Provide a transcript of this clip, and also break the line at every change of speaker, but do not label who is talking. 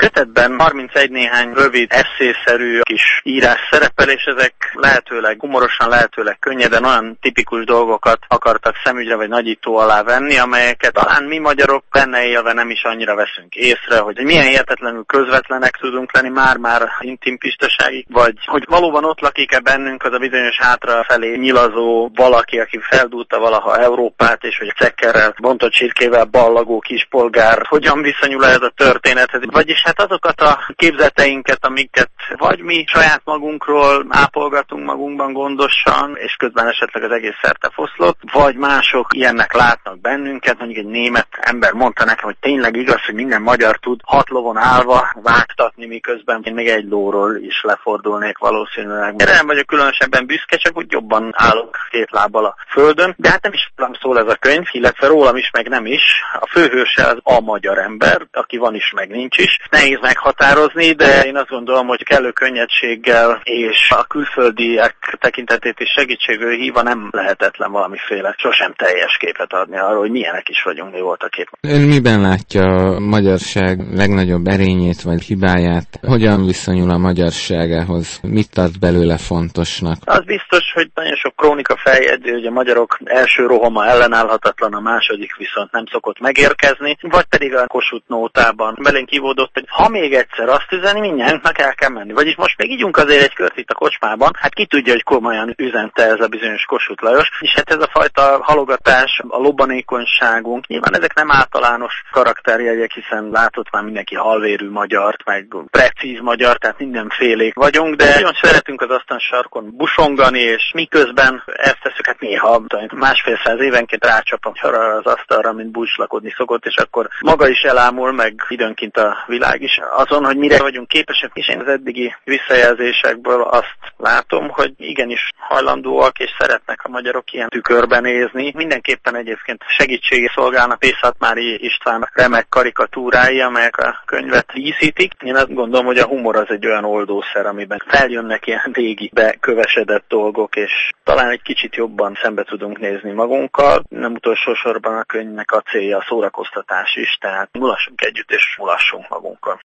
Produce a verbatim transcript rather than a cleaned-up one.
kötetben harmincegy néhány rövid, esszészerű kis írás szerepel, és ezek lehetőleg humorosan, lehetőleg könnyeden olyan tipikus dolgokat akartak szemügyre vagy nagyító alá venni, amelyeket talán mi magyarok benne élve nem is annyira veszünk észre, hogy milyen értetlenül közvetlenek tudunk lenni már-már intim tisztaságig, vagy hogy valóban ott lakik-e bennünk az a bizonyos hátrafelé nyilazó valaki, aki feldúlta valaha Európát, és hogy cekkerrel, bontott csirkével ballagó kispolgár hogyan viszonyul ez a történethez. Vagyis hát azokat a képzeteinket, amiket vagy mi saját magunkról ápolgatunk magunkban gondosan, és közben esetleg az egész szerte foszlott, vagy mások ilyennek látnak bennünket. Mondjuk egy német ember mondta nekem, hogy tényleg igaz, hogy minden magyar tud hat lovon állva vágtatni, miközben én még egy lóról is lefordulnék valószínűleg. Erre nem vagyok különösebben büszke, csak úgy jobban állok két lábbal a földön. De hát nem is nem szól ez a könyv, illetve rólam is, meg nem is. A főhőse az a magyar ember, aki van is, meg nincs is. Nehéz meghatározni, de én azt gondolom, hogy kellő könnyedséggel és a külföldiek tekintetét is segítségül hívva nem lehetetlen valamiféle sosem teljes képet adni arról, hogy milyenek is vagyunk, mi volt a kép.
Ön miben látja a magyarság legnagyobb erényét vagy hibáját? Hogyan viszonyul a magyarságához? Mit tart belőle fontosnak?
Az biztos, hogy nagyon sok krónika feljegyzi, hogy a magyarok első rohama ellenállhatatlan, a második viszont nem szokott megérkezni, vagy pedig a Kossuth nótában belénk kivódott, hogy ha még egyszer azt üzeni, mindjárt el kell menni. Vagyis most még ígyunk azért egy kört itt a kocsmában, hát ki tudja, hogy komolyan üzente ez a bizonyos Kossuth Lajos, és hát ez a fajta halogatás, a lobbanékonyságunk, nyilván ezek nem általános karakterjegyek, hiszen látott már mindenki halvérű magyart, meg precíz magyar, tehát mindenfélék vagyunk, de nagyon szeretünk az asztal sarkon busongani, és miközben ezt tesszük, hát néha másfél száz évenként rácsap arra az asztalra, mint búcslakodni szokott, és akkor maga is elámul, meg időnként a világ is azon, hogy mire vagyunk képesek, és én az eddigi visszajelzésekből azt látom, hogy igenis hajlandóak, és szeretnek a magyarok ilyen tükörben nézni. Mindenképpen egyébként segítségé szolgálna Pészhatmári István remek karikatúrái, amelyek a könyvet díszítik. Én azt gondolom, hogy a humor az egy olyan oldószer, amiben feljönnek ilyen régi bekövesedett dolgok, és talán egy kicsit jobban szembe tudunk nézni magunkkal. Nem utolsó sorban a könyvnek a célja a szórakoztatás is, tehát mulassunk együtt és mulassunk magunkkal.